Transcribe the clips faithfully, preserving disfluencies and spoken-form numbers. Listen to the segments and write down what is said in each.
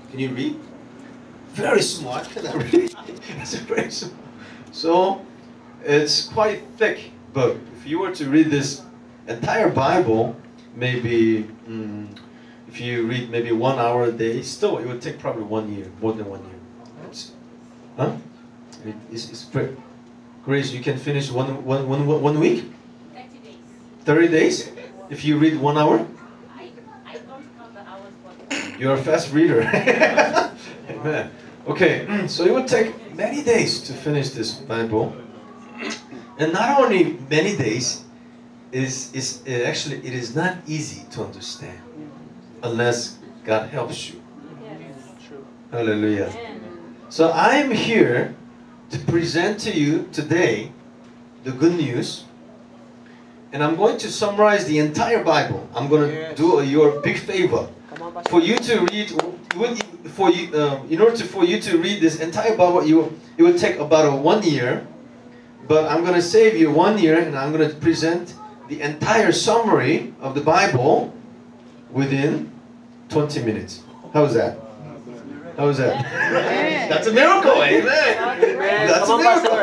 Can you read? Very small. I cannot read. It's very small. So it's quite thick book. If you were to read this entire Bible, maybe mm, if you read maybe one hour a day, still it would take probably one year, more than one year. It's, huh? It, it's, it's pretty. Grace, you can finish one, one, one, one week? thirty days. thirty days? If you read one hour? I, I don't count the hours, but... You're a fast reader. Amen. Okay, so it would take many days to finish this Bible. And not only many days, is is it actually it is not easy to understand unless God helps you. Yes. Hallelujah. Amen. So I'm here to present to you today the good news. And I'm going to summarize the entire Bible. I'm going to Yes. do a, your big favor. Come on, For you to read, for you, um, in order to, for you to read this entire Bible, you it would take about a one year. But I'm going to save you one year, and I'm going to present the entire summary of the Bible within twenty minutes. How's that? How's that? That's a miracle, amen. That's a Come on, miracle.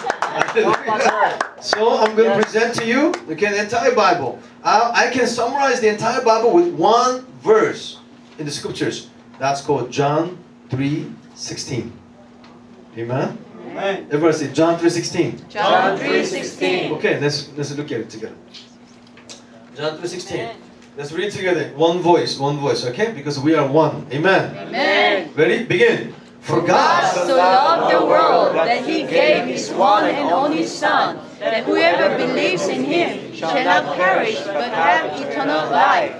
Pastor. So I'm going to Yes. present to you, okay, the entire Bible. I, I can summarize the entire Bible with one verse in the scriptures. That's called John three sixteen. Amen. Amen. Everybody say John three sixteen. John three sixteen. Okay, let's let's look at it together. John three sixteen. Let's read together. One voice, one voice, okay? Because we are one. Amen. Amen. Ready? Begin. For God God so loved the world that he gave his one and only Son, that whoever believes in him shall not perish but have eternal life.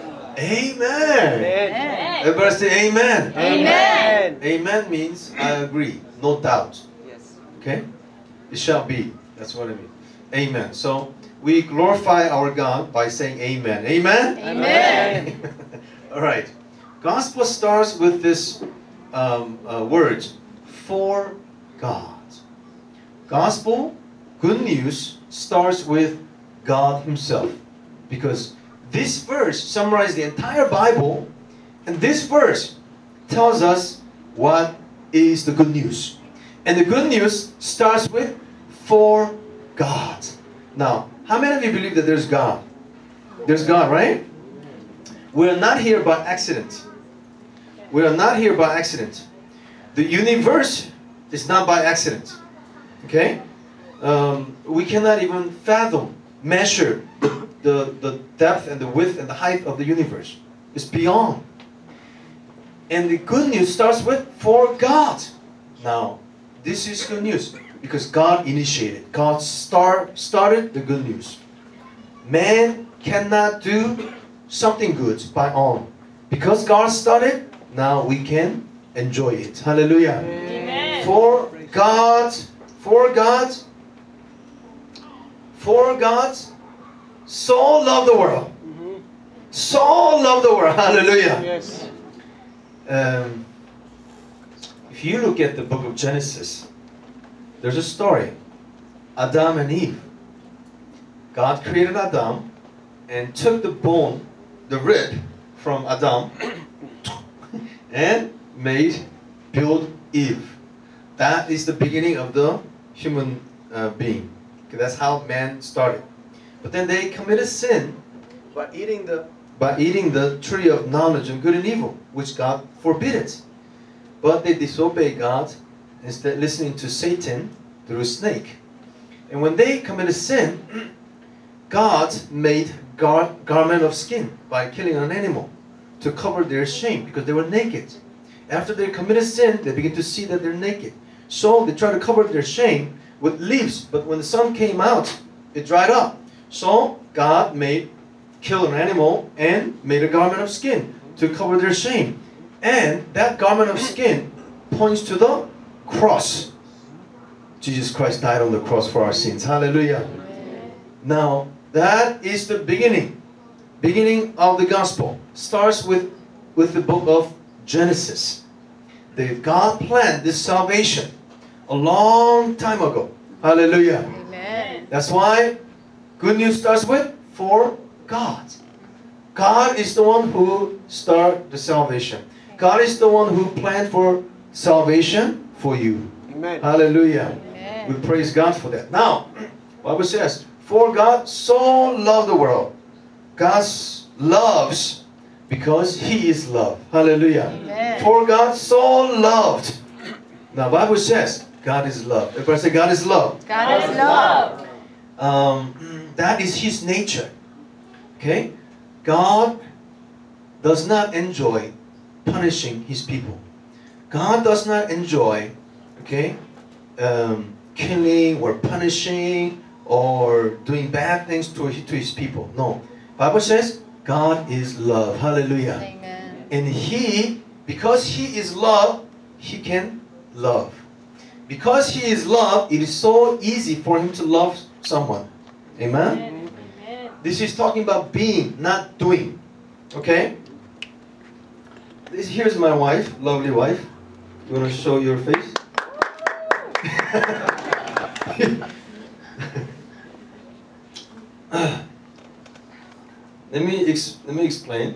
Amen. Amen. Everybody say amen. Amen. Amen means I agree, no doubt. Yes. Okay? It shall be. That's what I mean. Amen. So we glorify our God by saying amen. Amen? Amen. All right. Gospel starts with this um, uh, word, for God. Gospel, good news, starts with God Himself. Because this verse summarizes the entire Bible, and this verse tells us what is the good news. And the good news starts with for God. Now, how many of you believe that there's God? There's God, right? We're not here by accident. We are not here by accident. The universe is not by accident. Okay? Um, we cannot even fathom, measure the, the, the depth and the width and the height of the universe. It's beyond. And the good news starts with for God. Now, this is good news because God initiated. God start, started the good news. Man cannot do something good by own. Because God started, now we can enjoy it. Hallelujah. Amen. For God, for God, for God so loved the world. Mhm. So loved the world. Hallelujah. Yes. Um, if you look at the book of Genesis, there's a story. Adam and Eve. God created Adam and took the bone, the rib from Adam and made, built Eve. That is the beginning of the human uh, being. Okay, that's how man started. But then they committed sin by eating the by eating the tree of knowledge of good and evil, which God forbid it. But they disobeyed God, instead listening to Satan through a snake. And when they committed sin, God made gar- garment of skin by killing an animal to cover their shame because they were naked. After they committed sin, they begin to see that they're naked. So they try to cover their shame with leaves, but when the sun came out, it dried up. So God made kill an animal and made a garment of skin to cover their shame. And that garment of skin points to the cross. Jesus Christ died on the cross for our sins. Hallelujah. Now, that is the beginning. Beginning of the gospel. Starts with, with the book of Genesis. The God planned this salvation a long time ago. Hallelujah. Amen. That's why good news starts with for God. God is the one who started the salvation. God is the one who planned for salvation for you. Amen. Hallelujah. Amen. We praise God for that. Now, Bible says, for God so loved the world. God loves because He is love. Hallelujah. Amen. For God so loved. Now, Bible says God is love. Everybody say God is love. God is love. Um, that is His nature. Okay? God does not enjoy punishing His people. God does not enjoy, okay, um, killing or punishing or doing bad things to, to His people. No. Bible says God is love. Hallelujah. Amen. And He, because He is love, He can love. Because He is love, it is so easy for Him to love someone. Amen? Amen. This is talking about being, not doing. Okay? This, here's my wife, lovely wife. You want to show your face? let me ex let me explain.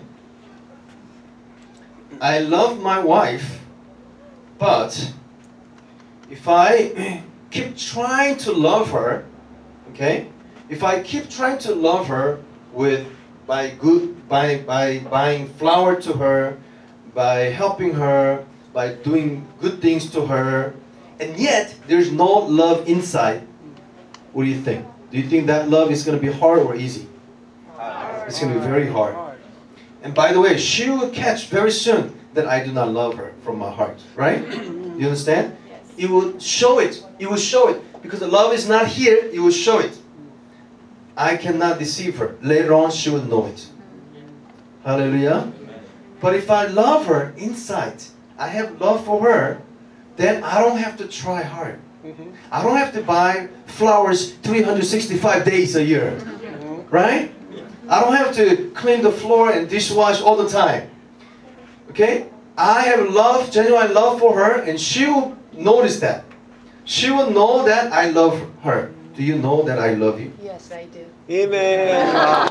I love my wife, but if I keep trying to love her, okay? If I keep trying to love her with by good by by buying flour to her, by helping her, by doing good things to her, and yet there's no love inside, what do you think? Do you think that love is going to be hard or easy? It's going to be very hard. And by the way, she will catch very soon that I do not love her from my heart, right? You understand? Yes. It will show it. It will show it. Because the love is not here, it will show it. I cannot deceive her. Later on, she will know it. Hallelujah. But if I love her inside, I have love for her, then I don't have to try hard. I don't have to buy flowers three hundred sixty-five days a year. Right? I don't have to clean the floor and dishwash all the time. Okay? I have love, genuine love for her, and she will notice that. She will know that I love her. Do you know that I love you? Yes, I do. Amen.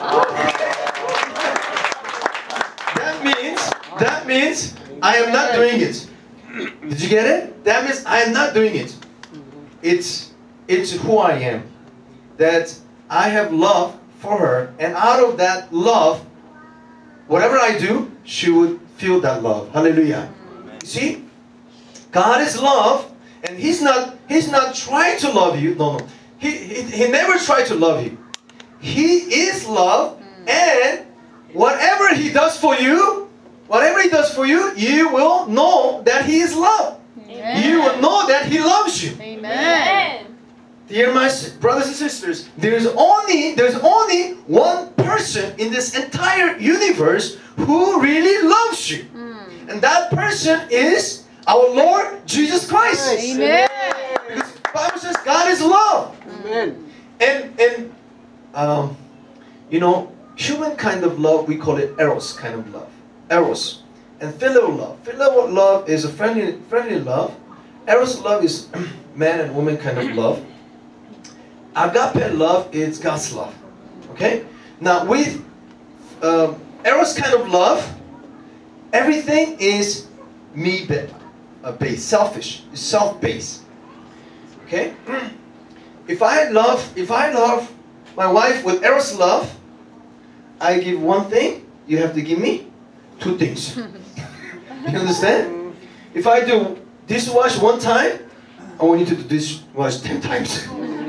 That means, that means I am not doing it. Did you get it? That means I am not doing it. It's, it's who I am. That I have love for her, and out of that love, whatever I do, she would feel that love. Hallelujah. You see? God is love, and He's not, He's not trying to love you. No, no. He, he, he never tried to love you. He is love, and whatever He does for you, whatever He does for you, you will know that He is love. Amen. You will know that He loves you. Amen. Dear my s- brothers and sisters, there's only there's only one person in this entire universe who really loves you, and that person is our Lord Jesus Christ. Amen. Because the Bible says God is love, Amen. and and um, you know, human kind of love, we call it eros kind of love, eros, and phileo love. Phileo love is a friendly friendly love. Eros love is man and woman kind of love. Agape love is God's love. Okay? Now with um, Eros kind of love, everything is me uh, based, selfish, self-based. Okay? If I love, if I love my wife with Eros love, I give one thing, you have to give me two things. You understand? If I do dishwash one time, I want you to do dishwash ten times.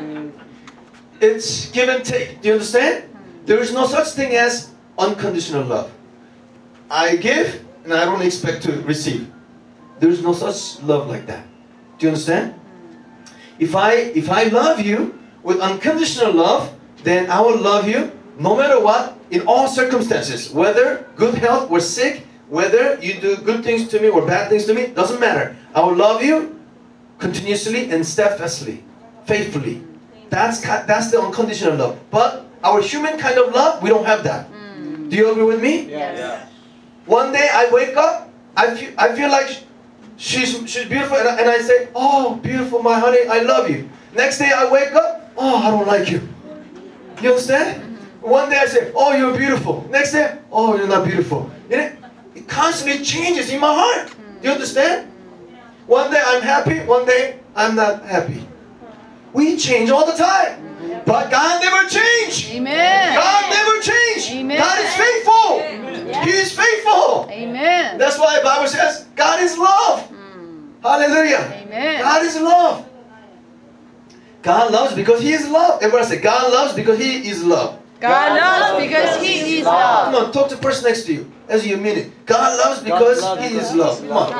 It's give and take. Do you understand? There is no such thing as unconditional love. I give and I don't expect to receive. There is no such love like that. Do you understand? If I if I love you with unconditional love, then I will love you no matter what, in all circumstances. Whether good health or sick, whether you do good things to me or bad things to me, doesn't matter. I will love you continuously and steadfastly, faithfully. That's that's the unconditional love. But our human kind of love, we don't have that. Mm. Do you agree with me? Yes. Yeah. One day I wake up, I feel I feel like she's she's beautiful, and I, and I say, "Oh, beautiful, my honey, I love you." Next day I wake up, "Oh, I don't like you." You understand? Mm-hmm. One day I say, "Oh, you're beautiful." Next day, "Oh, you're not beautiful." You know, it constantly changes in my heart. Do you understand? One day I'm happy, one day I'm not happy. We change all the time. But God never changed. Amen. God never changed. Amen. God is faithful. He is faithful. Amen. That's why the Bible says God is love. Hallelujah. Amen. God is love. God loves because He is love. Everybody say, God loves because He is love. God loves because He is love. Come on, talk to the person next to you as you mean it. God loves because God loves He because is love. Come on.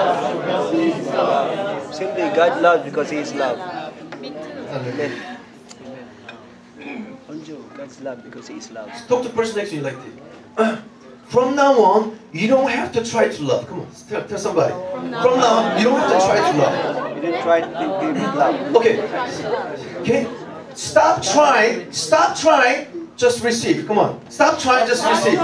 Simply, God loves because He is love. Hallelujah. Onjo, God's love because He is love. Talk to the person next to you like this. Uh, From now on, you don't have to try to love. Come on, tell, tell somebody. From now on, you don't have to try to love. You didn't try to give Him love. Okay. Okay. Stop trying. Stop trying. Just receive. Come on. Stop trying. Just receive.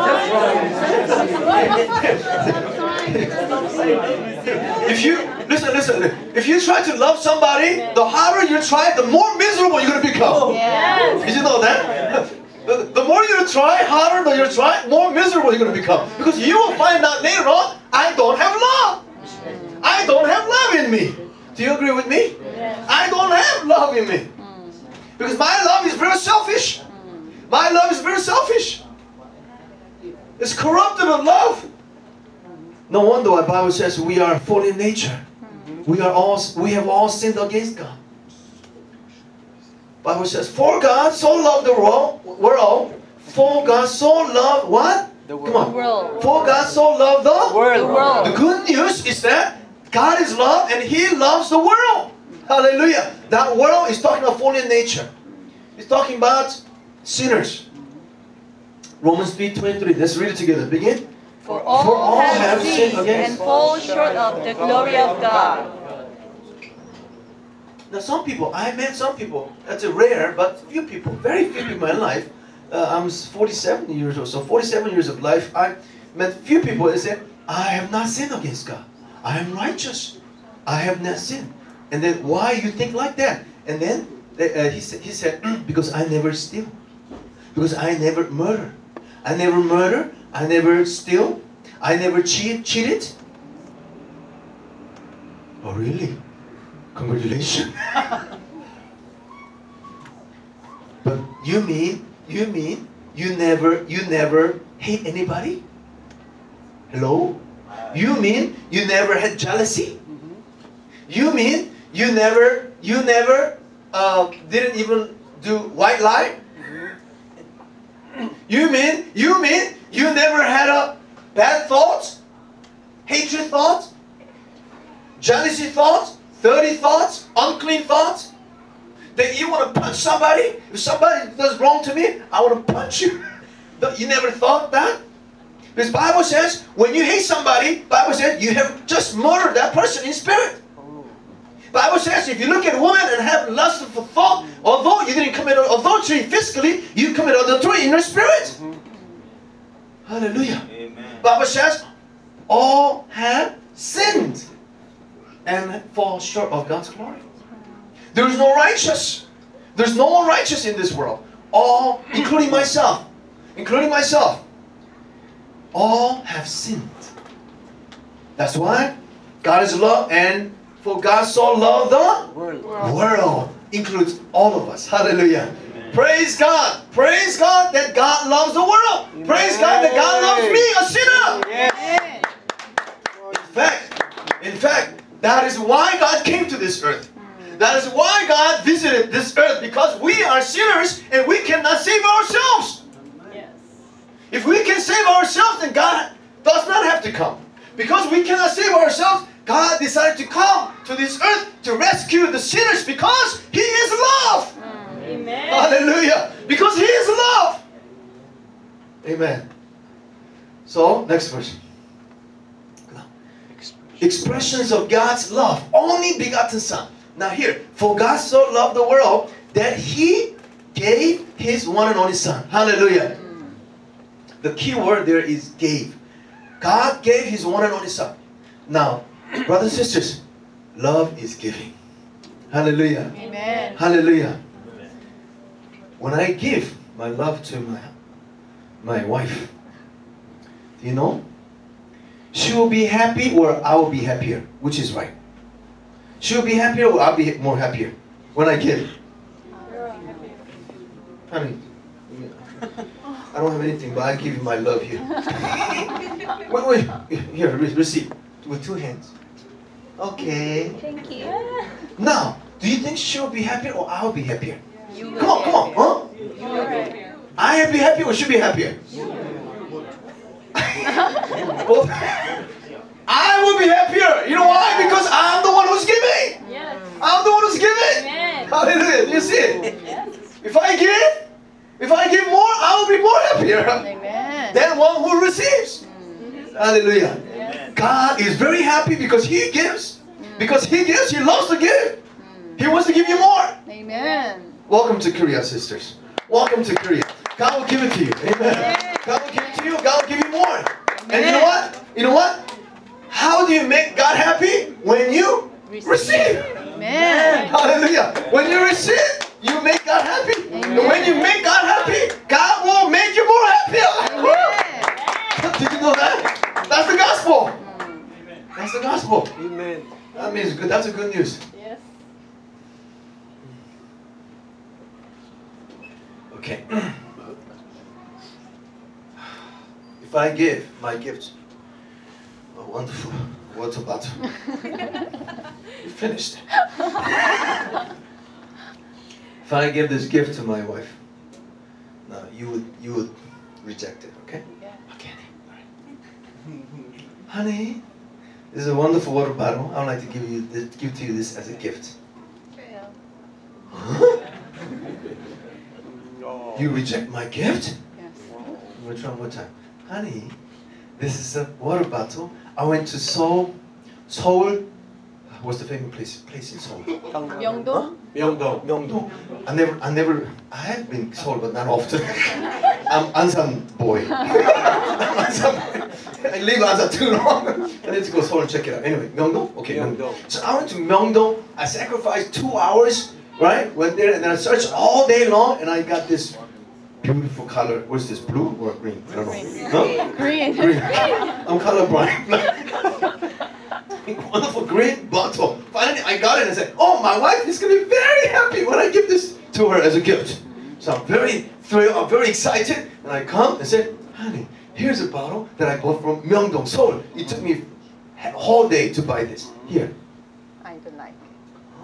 If you listen, listen. If you try to love somebody, the harder you try, the more miserable you're gonna become. Yes. Did you know that? The, the more you try, harder you try, more miserable you're going to become. Because you will find out later on, I don't have love. I don't have love in me. Do you agree with me? I don't have love in me. Because my love is very selfish. My love is very selfish. It's corrupted with love. No wonder why the Bible says we are fallen in nature. We are all we have all sinned against God. Bible says, for God so loved the world, world, for God so loved what? The Come on. World. For God so loved the World. The world. The good news is that God is love and He loves the world. Hallelujah. That world is talking about fallen nature. It's talking about sinners. Romans three twenty-three. Let's read it together. Begin. For all, For all have have sinned sinned against- and fall short of the glory of God. Now some people, I met some people, that's a rare, but few people, very few people in my life. Uh, I'm forty-seven years old, so forty-seven years of life, I met few people that said, I have not sinned against God. I am righteous. I have not sinned. And then, why you think like that? And then they, uh, he, said, he said, because I never steal. Because I never murder. I never murder. I never steal. I never cheat, cheated. Oh really? Congratulations. But you mean, you mean, you never, you never hate anybody? Hello? You mean you never had jealousy? You mean you never, you never uh, didn't even do white lie? You mean, you mean you never had a bad thought? Hatred thought? Jealousy thought? Dirty thoughts, unclean thoughts, that you want to punch somebody. If somebody does wrong to me, I want to punch you. You never thought that? Because Bible says, when you hate somebody, Bible says you have just murdered that person in spirit. Bible says if you look at a woman and have lustful thought, although you didn't commit adultery physically, you commit adultery in your spirit. Hallelujah. Amen. Bible says, all have sinned and fall short of God's glory. There is no righteous. There's no one righteous in this world. All, including myself, including myself, all have sinned. That's why God is love, and for God so loved the World. world, includes all of us. Hallelujah. Praise God. Praise God that God loves the world. Praise God that God loves me, a sinner. Yes. In fact, in fact, that is why God came to this earth. That is why God visited this earth, because we are sinners and we cannot save ourselves. Yes. If we can save ourselves, then God does not have to come. Because we cannot save ourselves, God decided to come to this earth to rescue the sinners because He is love. Amen. Hallelujah. Because He is love. Amen. So, next verse. Expressions of God's love. Only begotten Son. Now here, for God so loved the world that He gave His one and only Son. Hallelujah. The key word there is gave. God gave His one and only Son. Now, brothers and sisters, love is giving. Hallelujah. Amen. Hallelujah. When I give my love to my, my wife, do you know? She will be happy or I will be happier. Which is right? She will be happier or I'll be more happier when I give. Honey, I don't have anything, but I give you my love here. Wait, wait. Here, re- receive with two hands. Okay. Thank you. Now, do you think she'll be happier or I'll be happier? You will Come on, be come on, happier. huh? You will be happier. I will be happier or she'll be happier? Well, I will be happier. You know why? Because I'm the one who's giving. Yes. I'm the one who's giving. Amen. Hallelujah. Do you see it? Yes. If I give, if I give more, I will be more happier Amen. than one who receives. Hallelujah. Yes. God is very happy because He gives. Because He gives, He loves to give. He wants to give you more. Amen. Welcome to Korea, sisters. Welcome to Korea. God will give it to you. Amen. God will give it to you. God will give you more. And you know what? You know what? How do you make God happy? When you receive. Amen. Hallelujah. When you receive, you make God happy. And when you make God happy, God will make you more happy. Amen. Did you know that? That's the gospel. That's the gospel. Amen. That means good. That's a good news. Yes. Okay. If I give my gift, a wonderful water bottle. You finished. If I give this gift to my wife, no, you would you would reject it, okay? Yeah. Okay. All right. Honey, this is a wonderful water bottle. I would like to give you this, give to you this as a gift. Yeah. Huh? You reject my gift? Yes. We'll try one more time. Honey, this is a water bottle. I went to Seoul. Seoul. What's the famous place? Place in Seoul? Myeongdong? Myeongdong. Myeongdong. I never, I never, I have been to Seoul, but not often. I'm Ansan boy. I'm Ansan boy. I live in Ansan too long. I need to go to Seoul and check it out. Anyway, Myeongdong? Okay, Myeongdong. So I went to Myeongdong. I sacrificed two hours, right? Went there and then I searched all day long and I got this beautiful color. What's this, blue or green? I don't know. Huh? Green. Green. I'm colorblind. Wonderful green bottle. Finally, I got it and said, "Oh, my wife is going to be very happy when I give this to her as a gift." So I'm very thrilled. I'm very excited, and I come and say, "Honey, here's a bottle that I bought from Myeongdong, Seoul. It took me a whole day to buy this. Here." I don't like it.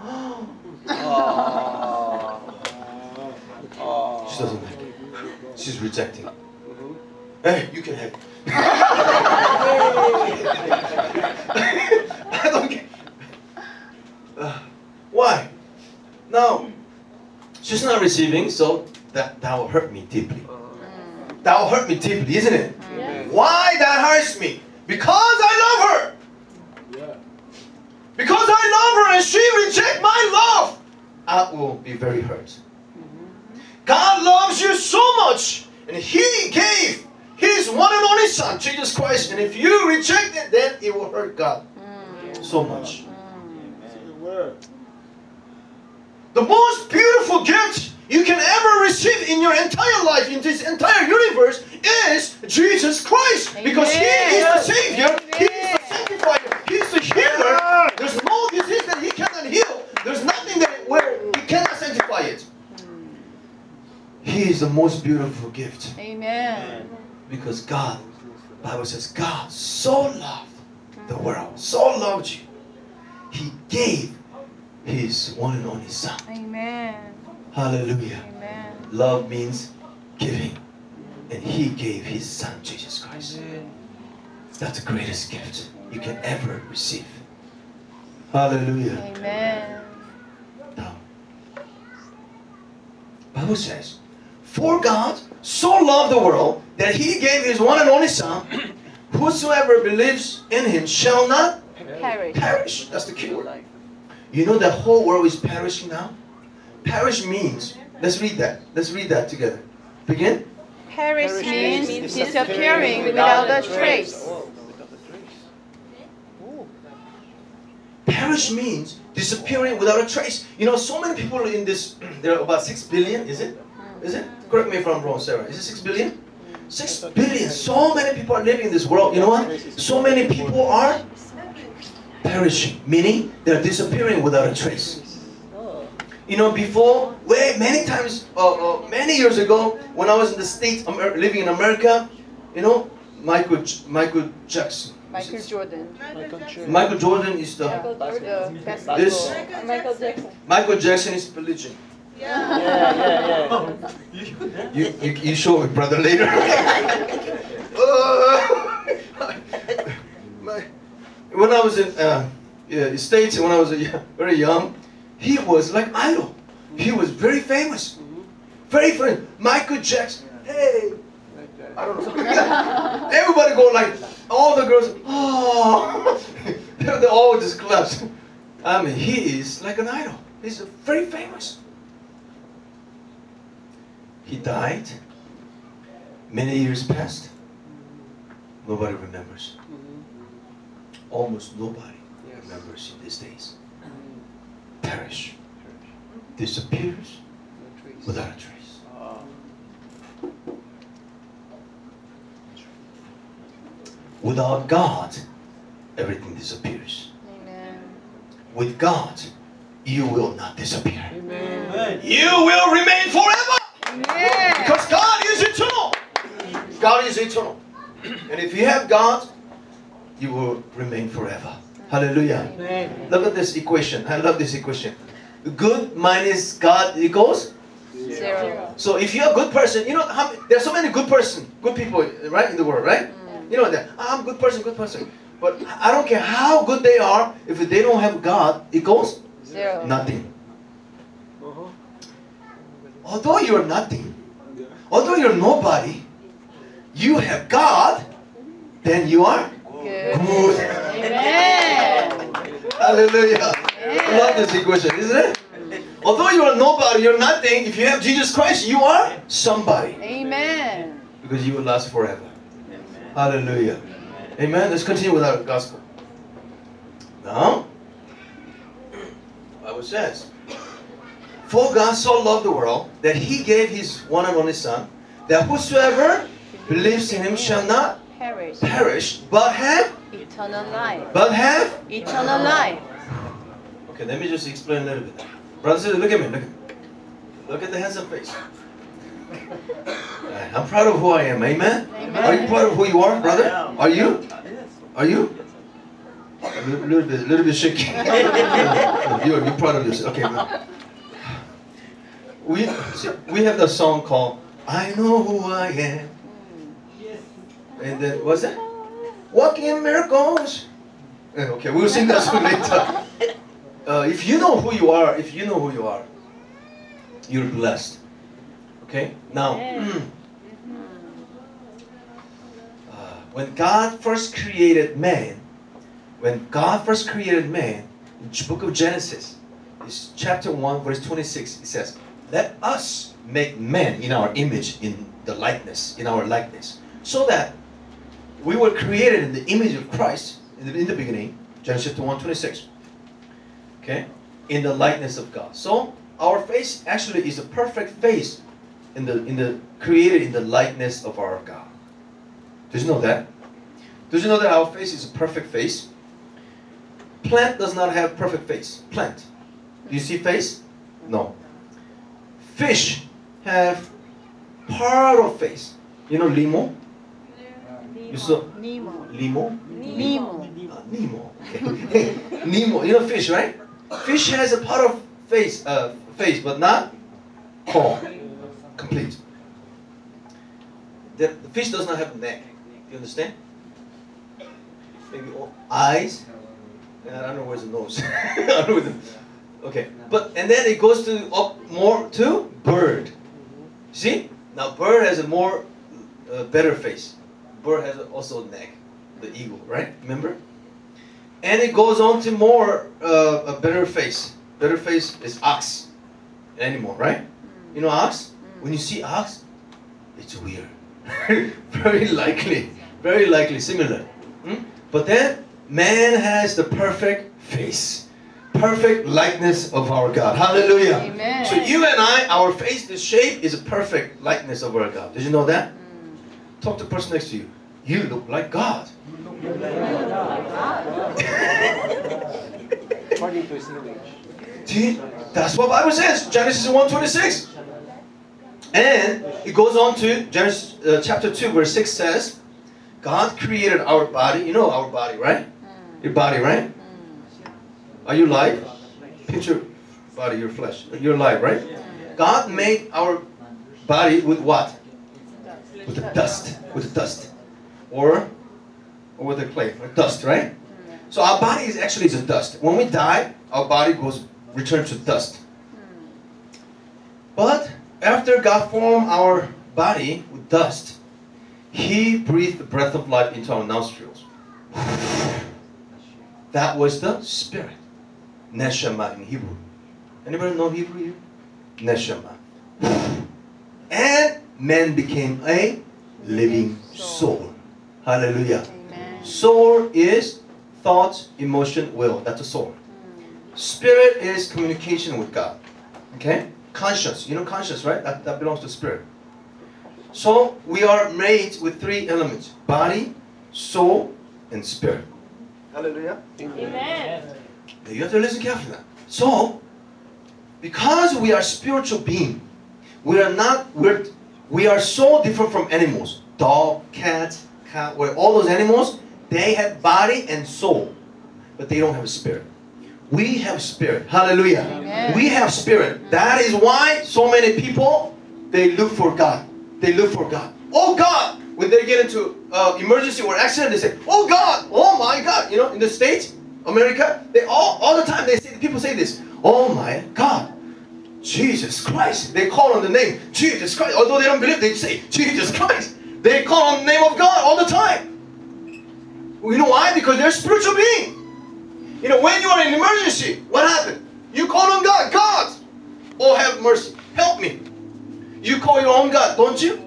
She doesn't like it. She's rejecting it. Hey, you can have it. I don't care. Uh, why? No. She's not receiving, so that, that will hurt me deeply. That will hurt me deeply, isn't it? Yes. Why that hurts me? Because I love her. Because I love her and she rejects my love. I will be very hurt. God loves you so much, and He gave His one and only Son, Jesus Christ. And if you reject it, then it will hurt God so much. The most beautiful gift you can ever receive in your entire life, in this entire universe, is Jesus Christ. Because He is the Savior, He is the sanctifier, He is the healer. There's no disease that He cannot heal. There's nothing that where He cannot sanctify it. He is the most beautiful gift. Amen. Because God, the Bible says, God so loved the world, so loved you. He gave His one and only Son. Amen. Hallelujah. Amen. Love means giving. And He gave His Son, Jesus Christ. That's the greatest gift you can ever receive. Hallelujah. Amen. Now, Bible says, for God so loved the world that He gave His one and only Son, whosoever believes in Him shall not Perish. perish. That's the key word. You know the whole world is perishing now? Perish means, let's read that. Let's read that together. Begin. Perish means disappearing without a trace. Perish means disappearing without a trace. You know, so many people in this, there are about six billion, is it? Is it? Correct me if I'm wrong, Sarah. Is it six billion? Six billion. So many people are living in this world. You know what? So many people are perishing, meaning they're disappearing without a trace. You know, before, way many times, uh, uh, many years ago, when I was in the States, Amer living in America, you know, Michael J Michael Jackson. Michael Jordan. Michael Jordan is the Michael Jordan. this Michael Jackson. Michael Jackson is religion. Yeah, yeah, yeah. You you, you show me, brother, later. My, when I was in uh, yeah, States, when I was uh, very young, he was like idol. He was very famous, very famous. Michael Jackson. Hey, I don't know. Everybody go like, all the girls. Oh, they all just claps. I mean, he is like an idol. He's very famous. He died. Many years passed. Nobody remembers. Almost nobody remembers in these days. Perish. Disappears without a trace. Without God, everything disappears. Amen. With God, you will not disappear. Amen. You will remain forever. Amen. Because God is eternal. God is eternal. And if you have God, you will remain forever. Hallelujah. Amen. Look at this equation. I love this equation. Good minus God equals? Zero. So if you're a good person, you know, how, there are so many good person, good people, right, in the world, right? Mm. You know that. I'm a good person, good person. But I don't care how good they are, if they don't have God, equals Zero. nothing. Uh-huh. Although you're nothing, although you're nobody, you have God, then you are Good. good. Amen. Hallelujah. I love this equation, isn't it? Although you are nobody, you're nothing, if you have Jesus Christ, you are somebody. Amen. Because you will last forever. Hallelujah. Amen. Let's continue with our gospel. Now, the Bible says, for God so loved the world that he gave his one and only Son, that whosoever believes in him shall not Perish. perish, but have, Eternal life. but have. Eternal life. Okay, let me just explain a little bit. Brothers and sisters, look at me. Look at me. Look at the handsome face. Alright, I'm proud of who I am. Amen? Amen. Are you proud of who you are, brother? Are you? Are you? A little, little bit, little bit shaky. you're, you're proud of yourself. Okay. No. We see, we have the song called "I Know Who I Am," and then what's that? Walking in miracles. Yeah, okay, we'll sing that song later. Uh, if you know who you are, if you know who you are, you're blessed. Okay? Now, uh, when God first created man, when God first created man, in the book of Genesis, it's chapter one, verse twenty-six, it says, let us make man in our image, in the likeness, in our likeness, so that we were created in the image of Christ in the, in the beginning, Genesis chapter one, twenty-six. Okay? In the likeness of God. So, our face actually is a perfect face in the in the created in the likeness of our God. Did you know that? Did you know that our face is a perfect face? Plant does not have perfect face. Plant. Do you see face? No. Fish have part of face. You know limo? You saw Nemo. limo? Nemo. Uh, Nemo. Okay. Nemo. You know fish, right? Fish has a part of face, uh, face, but not whole, complete. The, the fish does not have a neck. Do you understand? Maybe all, eyes. Uh, I don't know where's the nose. I don't know where the, okay, but and then it goes to up more to bird. See? Now bird has a more uh, better face. Bird has also a neck. The eagle, right? Remember? And it goes on to more uh, a better face. Better face is ox, an animal, right? You know ox? When you see ox, it's weird. Very likely, very likely similar. Hmm? But then man has the perfect face, perfect likeness of our God. Hallelujah. Amen. So you and I, our face, the shape is a perfect likeness of our God. Did you know that? Talk to the person next to you. You look like God. According to his image. See, that's what the Bible says. Genesis one twenty-six. And it goes on to Genesis uh, chapter two, verse six says, God created our body. You know our body, right? Your body, right? Are you alive? Picture body, your flesh. You're alive, right? God made our body with what? With the dust. With the dust. Or, or with the clay. With dust, right? So our body is actually the dust. When we die, our body goes returns to dust. But after God formed our body with dust, He breathed the breath of life into our nostrils. That was the spirit. Neshama in Hebrew. Anybody know Hebrew here? Neshama. And man became a living soul. Hallelujah. Amen. Soul is thought, emotion, will. That's a soul. Spirit is communication with God. Okay? Conscious. You know conscious, right? That, that belongs to spirit. So we are made with three elements. Body, soul, and spirit. Hallelujah. Amen. You have to listen carefully now. So, because we are spiritual beings, we are not, we're, we are so different from animals. Dog, cat, cat, where all those animals, they have body and soul, but they don't have a spirit. We have spirit. Hallelujah. Amen. We have spirit. That is why so many people, they look for God. They look for God. Oh God! When they get into uh, emergency or accident, they say, oh God! Oh my God! You know, in the States, America, they all, all the time, they say, people say this, oh my God! Jesus Christ! They call on the name, Jesus Christ. Although they don't believe, they say, Jesus Christ! They call on the name of God all the time. You know why? Because they're spiritual beings. You know, when you are in an emergency, what happened? You call on God. God! Oh, have mercy. Help me. You call your own God, don't you?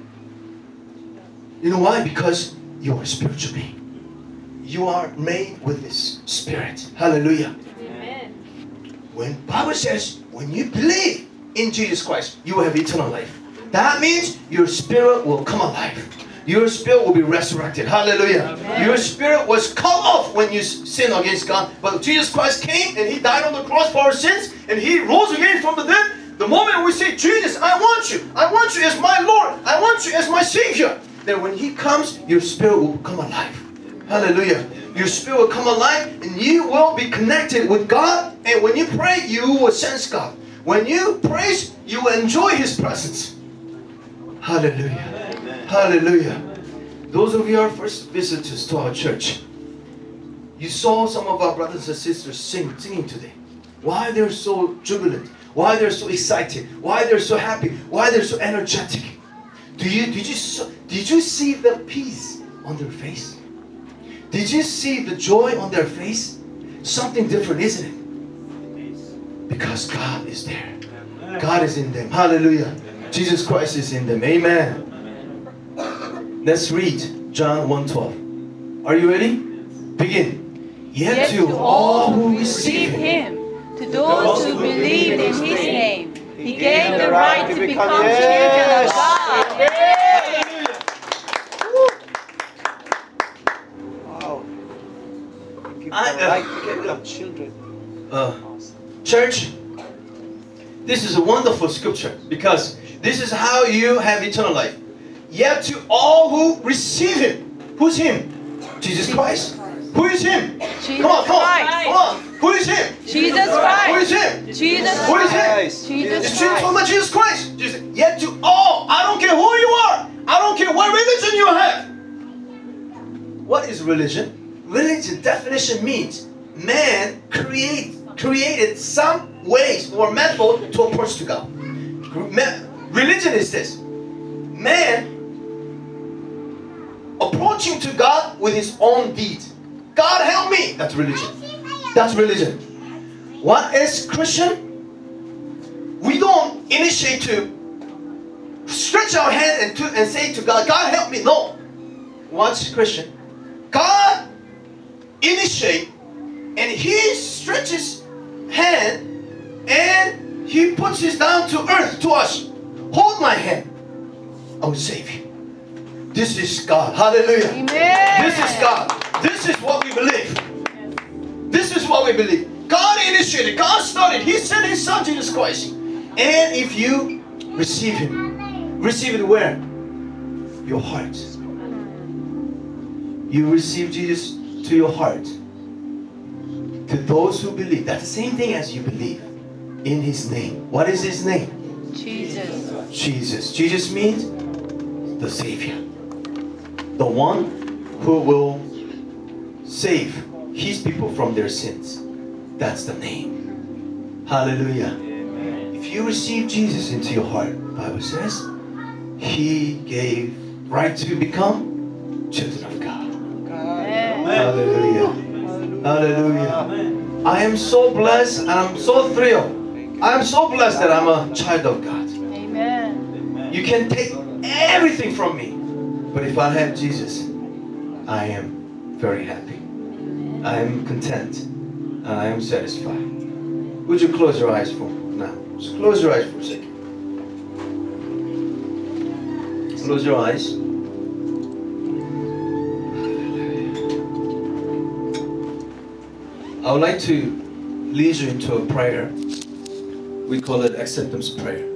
You know why? Because you are a spiritual being. You are made with this spirit. Hallelujah. Amen. When Bible says, when you believe in Jesus Christ, you will have eternal life. That means your spirit will come alive. Your spirit will be resurrected. Hallelujah. Amen. Your spirit was cut off when you sin against God. But Jesus Christ came and He died on the cross for our sins. And He rose again from the dead. The moment we say, Jesus, I want you. I want you as my Lord. I want you as my Savior. Then when He comes, your spirit will come alive. Hallelujah. Your spirit will come alive and you will be connected with God. And when you pray, you will sense God. When you praise, you will enjoy His presence. Hallelujah. Amen. Hallelujah. Those of you who are first visitors to our church, you saw some of our brothers and sisters sing, singing today. Why they're so jubilant. Why they're so excited. Why they're so happy. Why they're so energetic. Do you, did, you, did you see the peace on their face? Did you see the joy on their face? Something different, isn't it? Because God is there. God is in them. Hallelujah. Jesus Christ is in them. Amen. Let's read John one twelve. Are you ready? Begin. Yet, Yet to all who receive Him, to those who believe in His name, He gave the right to become children of God. Wow. Give I, the uh, right to become children. Uh, church, this is a wonderful scripture because this is how you have eternal life. Yet to all who receive Him. Who's Him? Jesus Christ. Who is Him? Jesus Come on, come on, Christ. come on. Who is Him? Jesus Who Christ. is Him? Jesus Who is Him? Christ. Jesus It's Jesus, Christ. talking about Jesus Christ. Jesus. Yet to all, I don't care who you are. I don't care what religion you have. What is religion? Religion definition means man create, created some ways or method to approach to God. Religion is this. Man approaching to God with his own deeds. God help me. That's religion. That's religion. What is Christian? We don't initiate to stretch our hand and, to, and say to God, God help me. No. What's Christian? God initiate and He stretches hand and He puts His down to earth to us. Hold my hand. I will save you. This is God. Hallelujah. Amen. This is God. This is what we believe. This is what we believe. God initiated. God started. He sent His Son Jesus Christ. And if you receive Him, receive it where? Your heart. You receive Jesus to your heart. To those who believe. That's the same thing as you believe in His name. What is His name? Jesus. Jesus. Jesus means the Savior. The one who will save His people from their sins. That's the name. Hallelujah. If you receive Jesus into your heart, the Bible says, He gave right to become children of God. Amen. Hallelujah. Hallelujah. I am so blessed and I'm so thrilled. I am so blessed that I'm a child of God. Amen. You can take everything from me, but if I have Jesus, I am very happy. I am content and I am satisfied. Would you close your eyes for now? Just close your eyes for a second. Close your eyes. I would like to lead you into a prayer. We call it acceptance prayer.